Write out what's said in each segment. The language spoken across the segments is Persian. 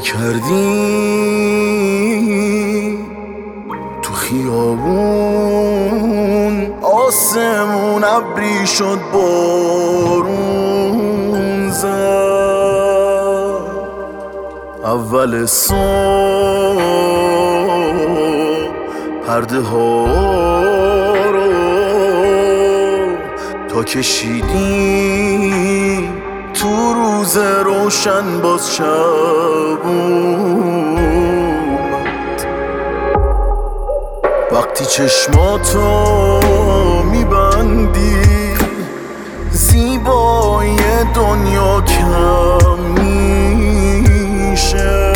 کردی تو خیابون، آسمون ابری شد بارون زد. اول صبح پرده ها رو تا کشیدی تو روز روشن، باز شب اومد. وقتی چشماتو میبندی زیبایی دنیا کم میشه.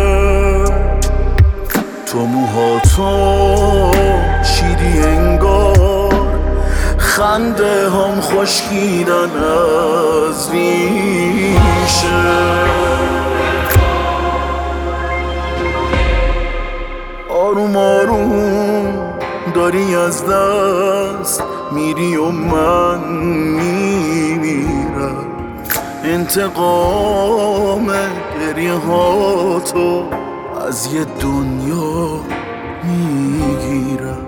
تو موهاتو چیدی انگار خنده هم خشکیدن از ریشه. آروم آروم داری از دست میری و من میمیرم. انتقام گریه هاتو از یه دنیا میگیرم.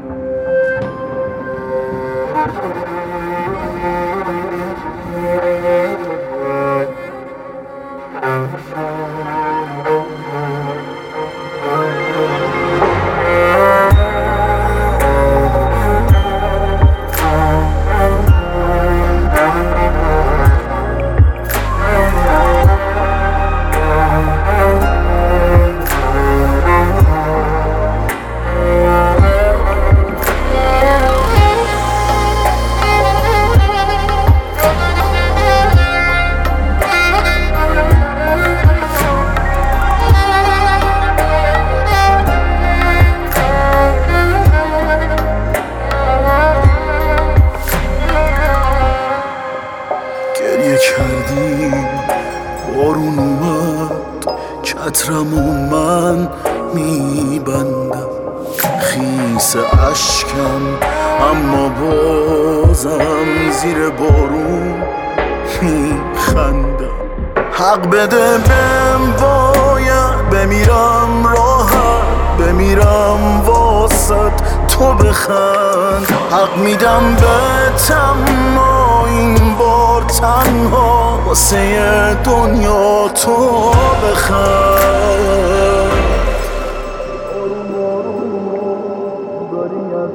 کردی بارون اومد، چترمو من میبندم. خیس اشکم اما بازم زیر بارون میخندم. حق بده بهم، باید بمیرم راحت، بمیرم واسط تو بخند. حق میدم بهتم این بار تنها واسه دنیا تو بخند. آروم آروم داری از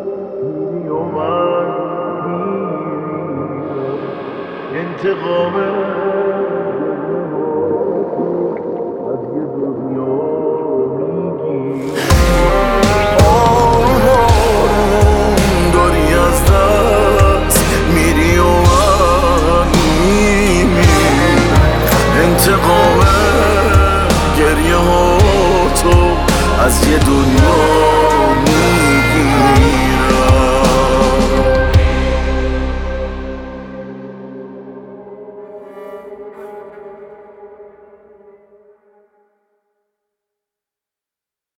میری و من میمیرم. انتقام